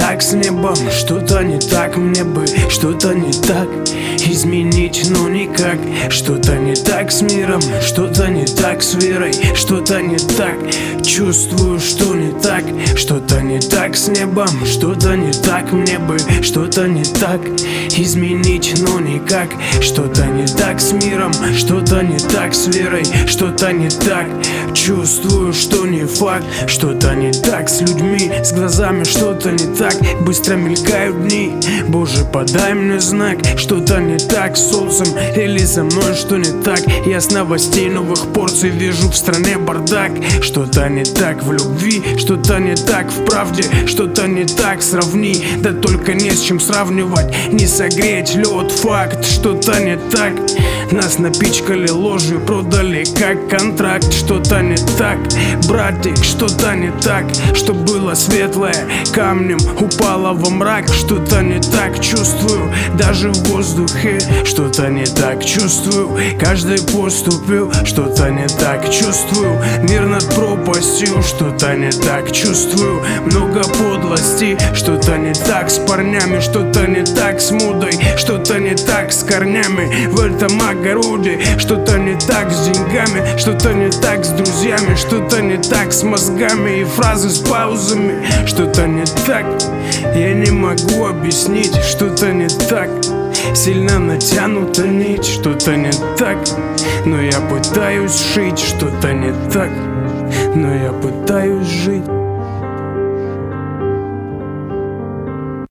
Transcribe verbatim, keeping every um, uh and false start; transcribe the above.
так с небом, что-то не так мне бы, что-то не так изменить, но никак. Что-то не так с миром, что-то не так с верой, что-то не так. Чувствую, что не так, что-то не так с небом, что-то не так мне бы, что-то не так изменить, но никак. Что-то не так с миром, что-то не так с верой, что-то не так. Чувствую, что не факт, что-то не так с людьми, с глазами что-то не так. Быстро мелькают дни, Боже, подай мне знак. Что-то не так с солнцем или со мной, что не так. Я с новостей новых порций вижу в стране бардак. Что-то не так в любви, что-то не так в правде, что-то не так сравни, да только не с чем сравнивать, не согреть лед, факт. Что-то не так, нас напичкали ложью, продали как контракт. Что-то не так, братик, что-то не так, что было светлое камнем упало во мрак. Что-то не так, чувствую даже в воздухе. Что-то не так, чувствую, каждый поступил. Что-то не так, чувствую, мир над пропастью. Что-то не так, чувствую, много подлости. Что-то не так с парнями, что-то не так с мудой, что-то не так с корнями в этом огороде. Что-то не так с деньгами, что-то не так с друзьями, что-то не так с мозгами и фразы с паузами. Что-то не так, я не могу объяснить. Что-то не так, сильно натянута нить. Что-то не так, но я пытаюсь жить. Что-то не так, но я пытаюсь жить.